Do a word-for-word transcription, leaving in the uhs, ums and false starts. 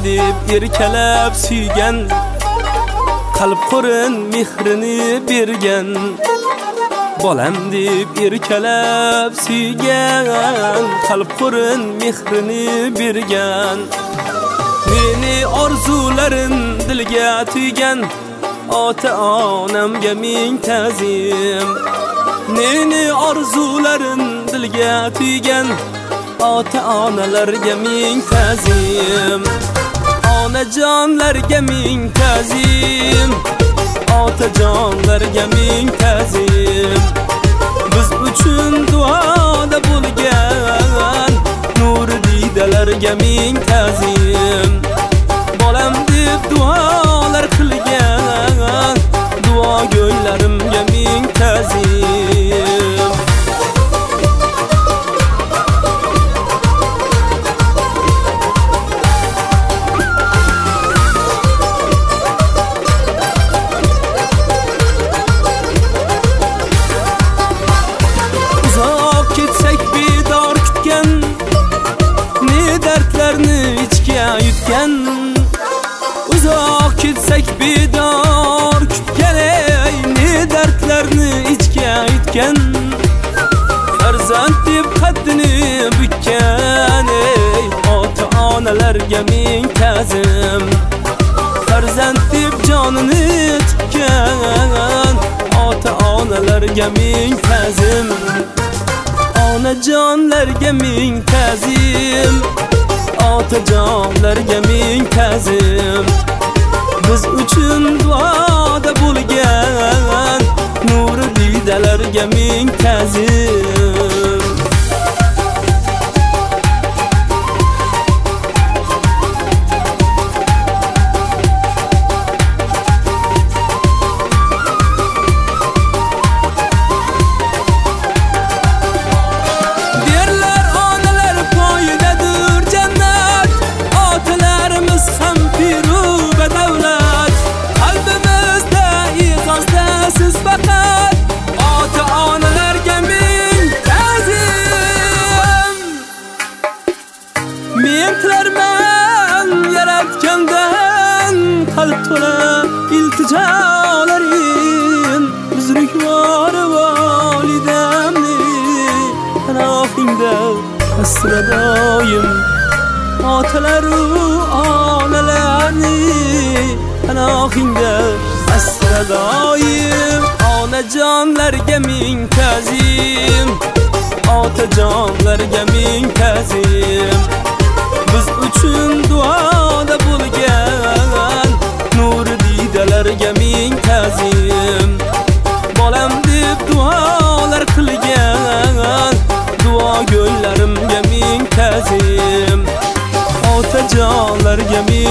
deb erkalab suygan, qalb qo'rin mehrini bergan. Bolam deb erkalab suygan, qalb qo'rin mehrini bergan. Meni orzularin dilga tuygan, ota-onamga ming ta'zim. Meni orzularin dilga tuygan, ota-onalarga ming ta'zim. Onajonlarga ming ta'zim, otajonlarga ming ta'zim. Biz uchun duoda bo'lgan nuri didalarga ming ta'zim. Bolam deb duolar qilgan duogo'ylarimga ming ta'zim. Uzoq ketsak bedor kutgan, ey ne dardlarni ichga yutgan. Farzand deb qaddini bukkan, ey ota-onalarga ming ta'zim. Farzand deb jonini tikkan, ota-onalarga ming ta'zim. Onajonlarga ming ta'zim, otajonlarga ming ta'zim. Biz uchun duoda bo'lgan nuri didalarga ming ta'zim. Mentlarman yaratgandan qalb to'la iltijolarim. Buzrukvor volidamni panohingda asradoyim. Otalaru onalarni panohingda asradoyim. Onajonlarga ming ta'zim, otajonlarga ming ta'zim. Biz uchun duoda bo'lgan nuri didalarga ming ta'zim. Bolam deb duolar qilgan duogo'ylarimga ming ta'zim. Otajonlarga ming